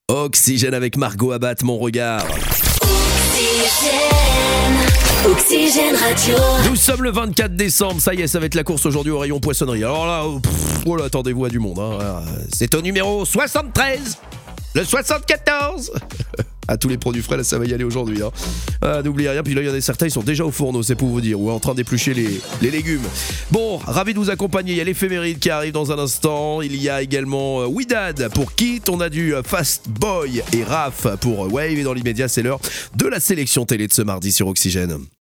Oxygène avec Margot Abat, Mon Regard. Oxygène Radio. Nous sommes le 24 décembre, ça y est, ça va être la course aujourd'hui au rayon poissonnerie. Alors là, attendez-vous à du monde. Hein. C'est au numéro 73, le 74. À tous les produits frais, là, ça va y aller aujourd'hui. Hein. N'oubliez rien, puis là, il y en a certains, ils sont déjà au fourneau, c'est pour vous dire, ou en train d'éplucher les légumes. Bon, ravi de vous accompagner. Il y a l'éphéméride qui arrive dans un instant. Il y a également Widad pour Kit. On a du Fast Boy et Raph pour Wave. Et dans l'immédiat, c'est l'heure de la sélection télé de ce mardi sur Oxygène.